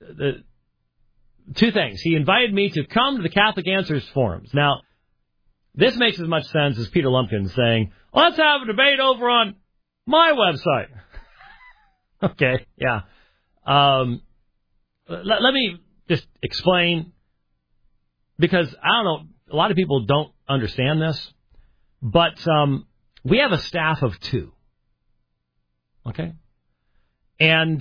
two things. He invited me to come to the Catholic Answers forums. Now, this makes as much sense as Peter Lumpkin saying, let's have a debate over on my website. Okay, yeah. Let me just explain, because I don't know, a lot of people don't understand this, but we have a staff of 2. Okay? And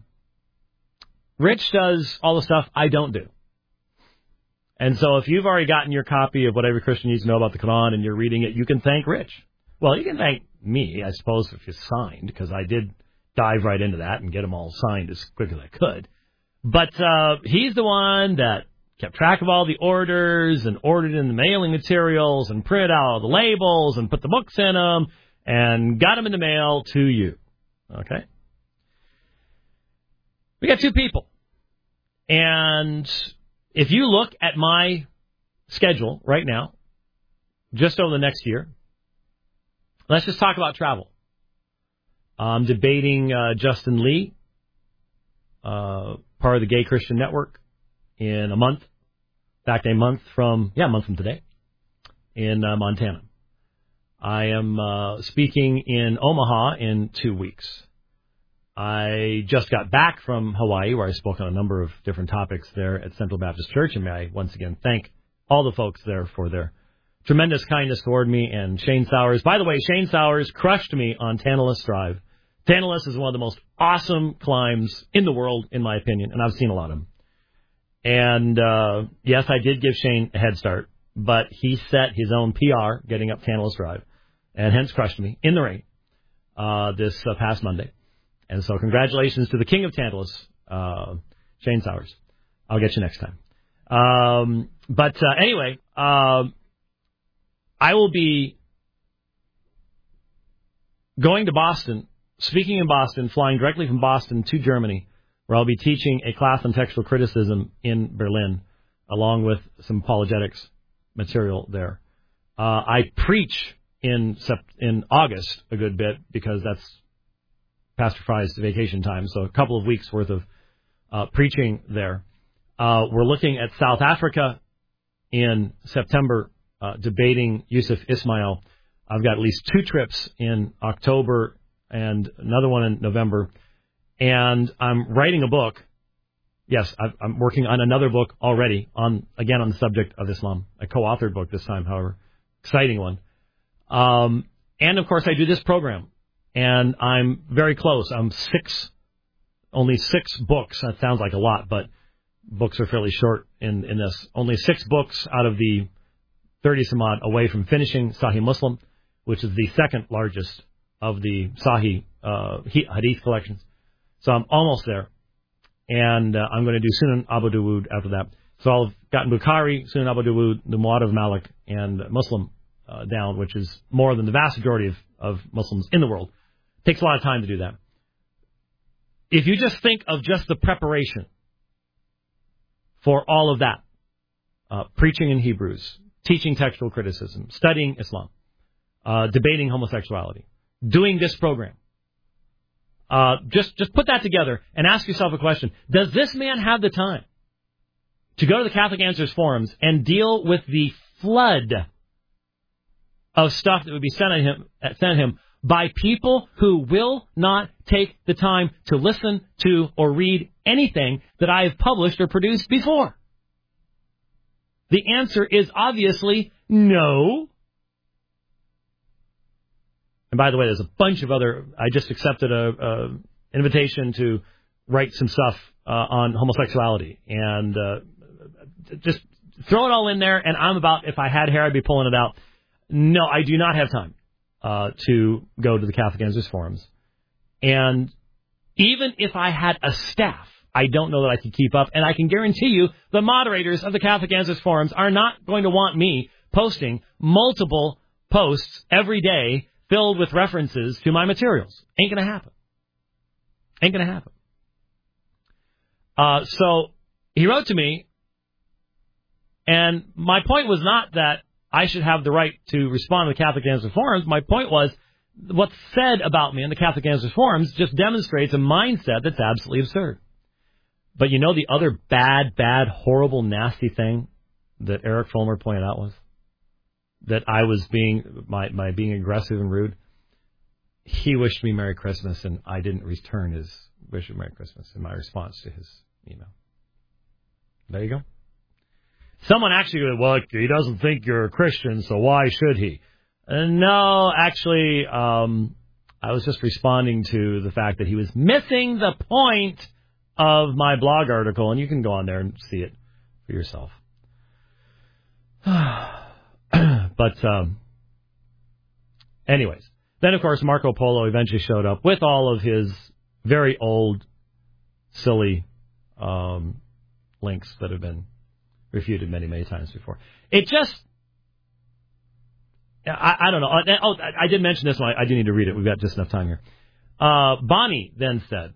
Rich does all the stuff I don't do. And so if you've already gotten your copy of what every Christian needs to know about the Quran and you're reading it, you can thank Rich. Well, you can thank me, I suppose, if you're signed, because I did dive right into that and get them all signed as quick as I could. But he's the one that kept track of all the orders and ordered in the mailing materials and printed out all the labels and put the books in them and got them in the mail to you. Okay? We got two people. And if you look at my schedule right now, just over the next year, let's just talk about travel. I'm debating Justin Lee, part of the Gay Christian Network, in a month. In fact, a month from today, in Montana. I am speaking in Omaha in 2 weeks. I just got back from Hawaii, where I spoke on a number of different topics there at Central Baptist Church, and may I once again thank all the folks there for their tremendous kindness toward me, and Shane Sowers. By the way, Shane Sowers crushed me on Tantalus Drive. Tantalus is one of the most awesome climbs in the world, in my opinion, and I've seen a lot of them. And, yes, I did give Shane a head start, but he set his own PR getting up Tantalus Drive, and hence crushed me in the rain this past Monday. And so congratulations to the king of Tantalus, Shane Sowers. I'll get you next time. Anyway, I will be going to Boston, speaking in Boston, flying directly from Boston to Germany, where I'll be teaching a class on textual criticism in Berlin, along with some apologetics material there. I preach in August a good bit, because that's Pastor Fry's vacation time, so a couple of weeks' worth of preaching there. We're looking at South Africa in September, debating Yusuf Ismail. I've got at least 2 trips in October and another one in November. And I'm writing a book. Yes, I'm working on another book already, on the subject of Islam. A co-authored book this time, however. Exciting one. And, of course, I do this program. And I'm very close. I'm only 6 books. That sounds like a lot, but books are fairly short in this. Only 6 books out of the 30-some-odd away from finishing Sahih Muslim, which is the second largest of the Sahih Hadith collections. So I'm almost there. And I'm going to do Sunan Abu Dawud after that. So I've gotten Bukhari, Sunan Abu Dawud, the Muwatta of Malik, and Muslim down, which is more than the vast majority of Muslims in the world. Takes a lot of time to do that. If you just think of just the preparation for all of that, preaching in Hebrews, teaching textual criticism, studying Islam, debating homosexuality, doing this program, just put that together and ask yourself a question. Does this man have the time to go to the Catholic Answers forums and deal with the flood of stuff that would be sent him by people who will not take the time to listen to or read anything that I have published or produced before? The answer is obviously no. And by the way, there's a bunch of other. I just accepted a invitation to write some stuff on homosexuality, and just throw it all in there. And I'm about, if I had hair, I'd be pulling it out. No, I do not have time to go to the Catholic Answers forums. And even if I had a staff, I don't know that I could keep up. And I can guarantee you the moderators of the Catholic Answers forums are not going to want me posting multiple posts every day filled with references to my materials. Ain't going to happen. Ain't going to happen. So he wrote to me, and my point was not that I should have the right to respond to the Catholic Answers forums. My point was, what's said about me in the Catholic Answers forums just demonstrates a mindset that's absolutely absurd. But you know the other bad, horrible, nasty thing that Eric Fulmer pointed out was that I was being aggressive and rude. He wished me Merry Christmas, and I didn't return his wish of Merry Christmas in my response to his email. There you go. Someone actually goes, well, he doesn't think you're a Christian, so why should he? No, actually, I was just responding to the fact that he was missing the point of my blog article, and you can go on there and see it for yourself. But anyways, then, of course, Marco Polo eventually showed up with all of his very old, silly links that have been refuted many, many times before. It just... I don't know. Oh, I did mention this one. I do need to read it. We've got just enough time here. Bonnie then said,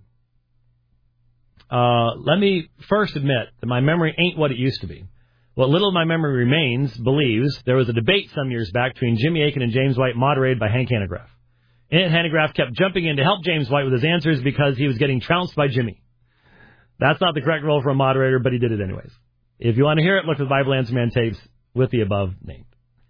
let me first admit that my memory ain't what it used to be. What little of my memory remains believes there was a debate some years back between Jimmy Akin and James White, moderated by Hank Hanegraaff. In it, Hanegraaff kept jumping in to help James White with his answers because he was getting trounced by Jimmy. That's not the correct role for a moderator, but he did it anyways. If you want to hear it, look at the Bible Answer Man tapes with the above named.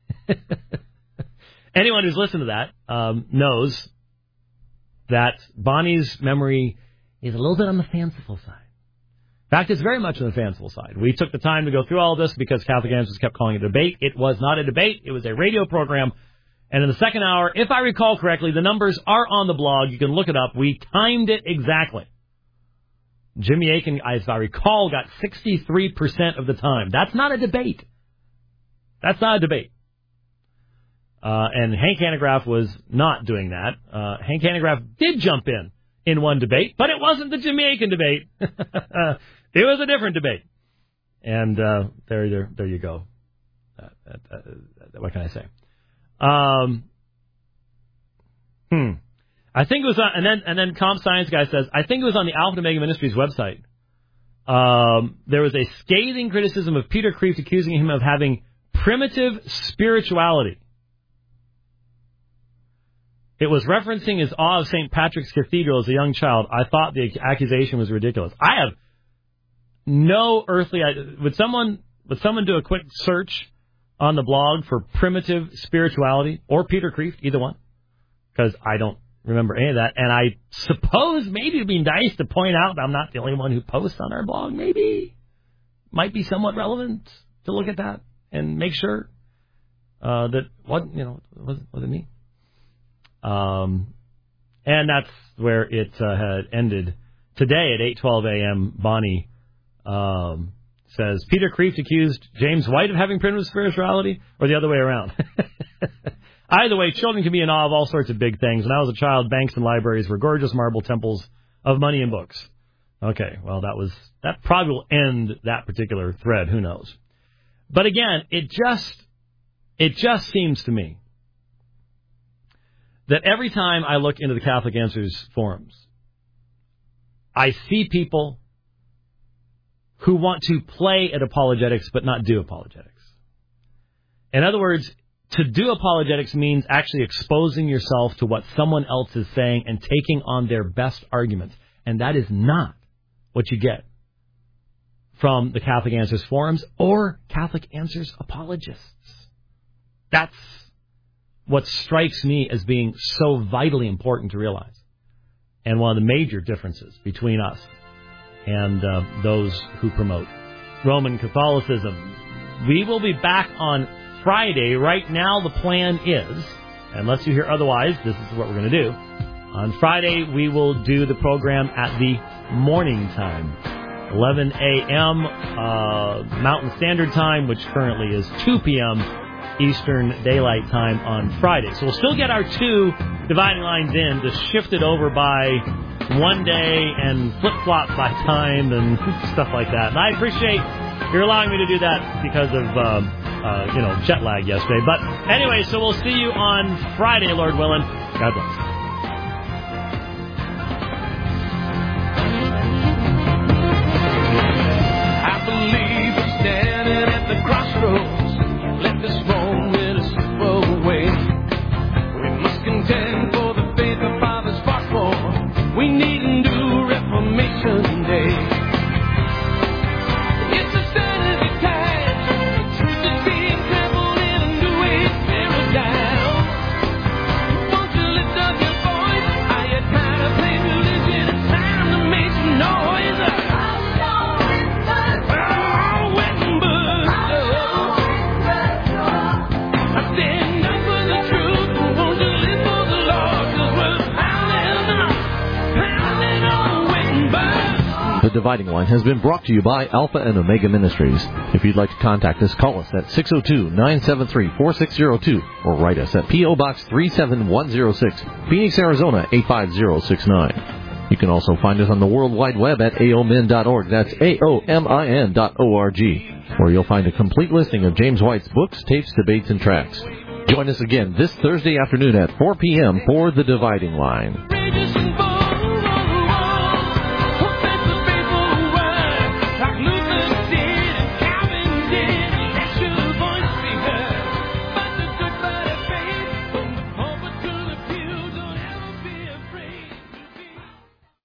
Anyone who's listened to that knows that Bonnie's memory is a little bit on the fanciful side. In fact, it's very much on the fanciful side. We took the time to go through all of this because Catholic Answers kept calling it a debate. It was not a debate. It was a radio program. And in the second hour, if I recall correctly, the numbers are on the blog. You can look it up. We timed it exactly. Jimmy Akin, as I recall, got 63% of the time. That's not a debate. That's not a debate. And Hank Hanegraaff was not doing that. Hank Hanegraaff did jump in one debate, but it wasn't the Jimmy Akin debate. It was a different debate. And there you go. What can I say? I think it was on, and then Comp Science Guy says, I think it was on the Alpha and Omega Ministries website. There was a scathing criticism of Peter Kreeft accusing him of having primitive spirituality. It was referencing his awe of St. Patrick's Cathedral as a young child. I thought the accusation was ridiculous. I have no earthly idea. Would someone do a quick search on the blog for primitive spirituality or Peter Kreeft, either one? Because I don't remember any of that. And I suppose maybe it'd be nice to point out that I'm not the only one who posts on our blog. Maybe. Might be somewhat relevant to look at that and make sure that wasn't me. And that's where it had ended. Today at 8:12 a.m., Bonnie says, Peter Kreeft accused James White of having primitive spirituality, or the other way around. Either way, children can be in awe of all sorts of big things. When I was a child, banks and libraries were gorgeous marble temples of money and books. Okay, well, that probably will end that particular thread. Who knows? But again, it just seems to me that every time I look into the Catholic Answers forums, I see people who want to play at apologetics but not do apologetics. In other words, to do apologetics means actually exposing yourself to what someone else is saying and taking on their best arguments. And that is not what you get from the Catholic Answers forums or Catholic Answers apologists. That's what strikes me as being so vitally important to realize. And one of the major differences between us and those who promote Roman Catholicism. We will be back on Friday. Right now, the plan is, unless you hear otherwise, this is what we're going to do. On Friday, we will do the program at the morning time, 11 a.m. Mountain Standard Time, which currently is 2 p.m. Eastern Daylight Time on Friday. So we'll still get our 2 dividing lines in, just shift it over by one day and flip-flop by time and stuff like that. And I appreciate you're allowing me to do that because of, jet lag yesterday. But anyway, so we'll see you on Friday, Lord willing. God bless. I believe we're standing at the crossroads. Let this moment slip away. We must contend for the faith the fathers fought for. We need a new Reformation Day. It's a sanity time. Truth is being trampled in a new age paradigm. Won't you lift up Dividing Line has been brought to you by Alpha and Omega Ministries. If you'd like to contact us, call us at 602-973-4602 or write us at P.O. Box 37106, Phoenix, Arizona 85069. You can also find us on the World Wide Web at aomin.org. That's aomin.org, where you'll find a complete listing of James White's books, tapes, debates, and tracks. Join us again this Thursday afternoon at 4 p.m. for The Dividing Line.